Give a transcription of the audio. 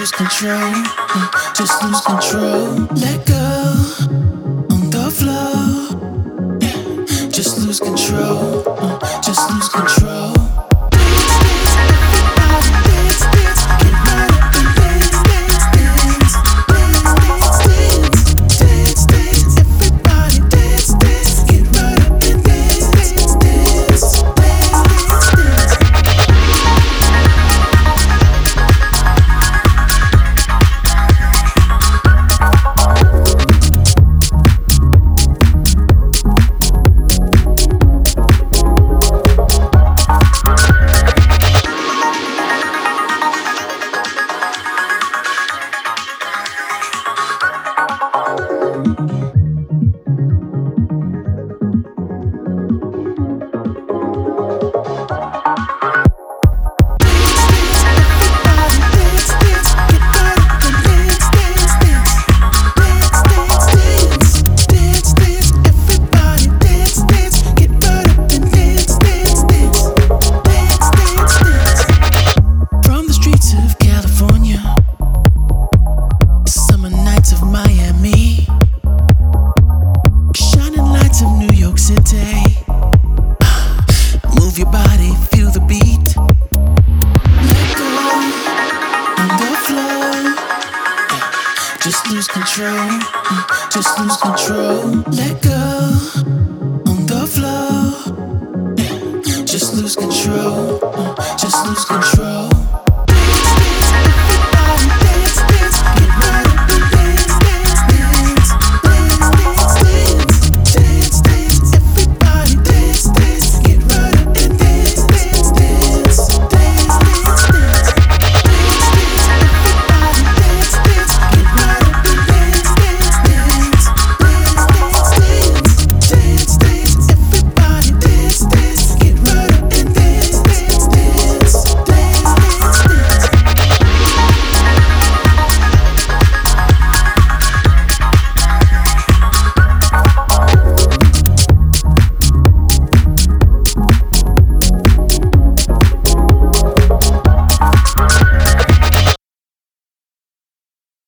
lose control, just lose control. Let go on the floor, just lose control, just lose control. Move your body, feel the beat. Let go on the floor. Just lose control, just lose control. Let go on the floor. Just lose control, just lose control.